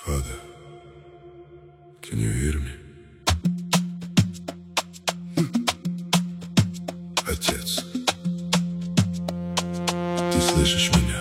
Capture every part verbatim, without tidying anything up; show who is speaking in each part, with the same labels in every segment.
Speaker 1: Father, can you hear me? Отец, ты слышишь меня?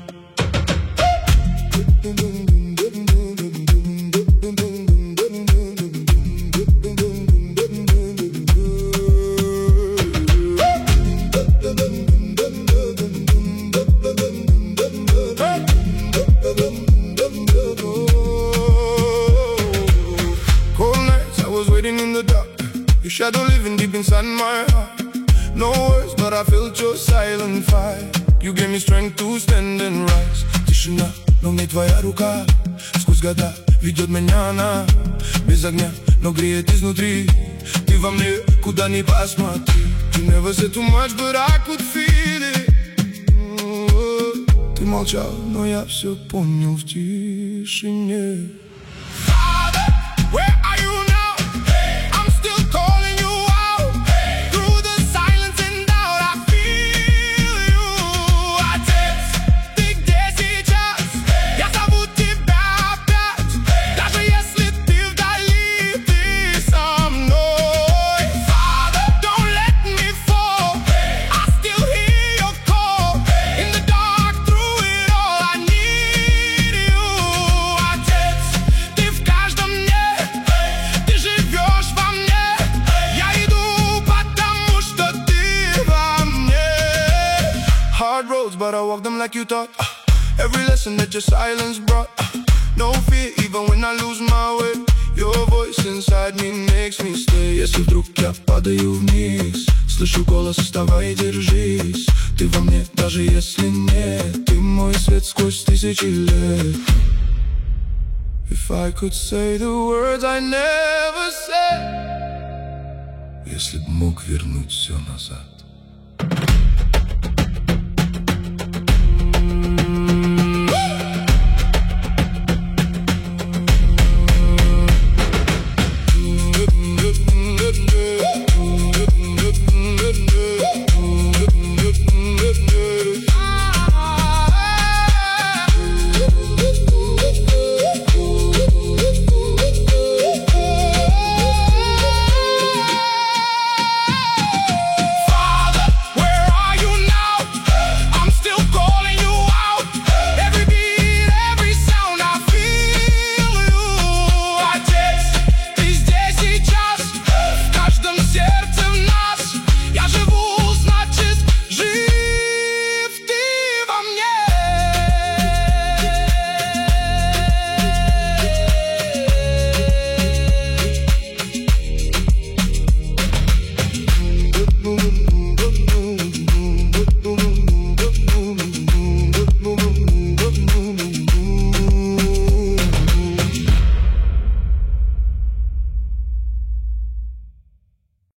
Speaker 2: In the dark, your shadow living deep inside my heart. No words, but I felt your silent fire. You gave me strength to stand and rise. Тишина, но мне твоя рука сквозь года ведет меня она. Без огня, но греет изнутри. Ты во мне, куда ни посмотри. You never said too much, but I could feel it. Ты молчал, но я все понял в тишине. Father, where are you now? Hard roads, but I walk them like you taught. uh, Every lesson that your silence brought. uh, No fear, even when I lose my way. Your voice inside me makes me stay. Если вдруг я падаю вниз, слышу голос: вставай, держись. Ты во мне, даже если нет. Ты мой свет сквозь тысячи лет. If I could say the words I never said.
Speaker 1: Если б мог вернуть все назад.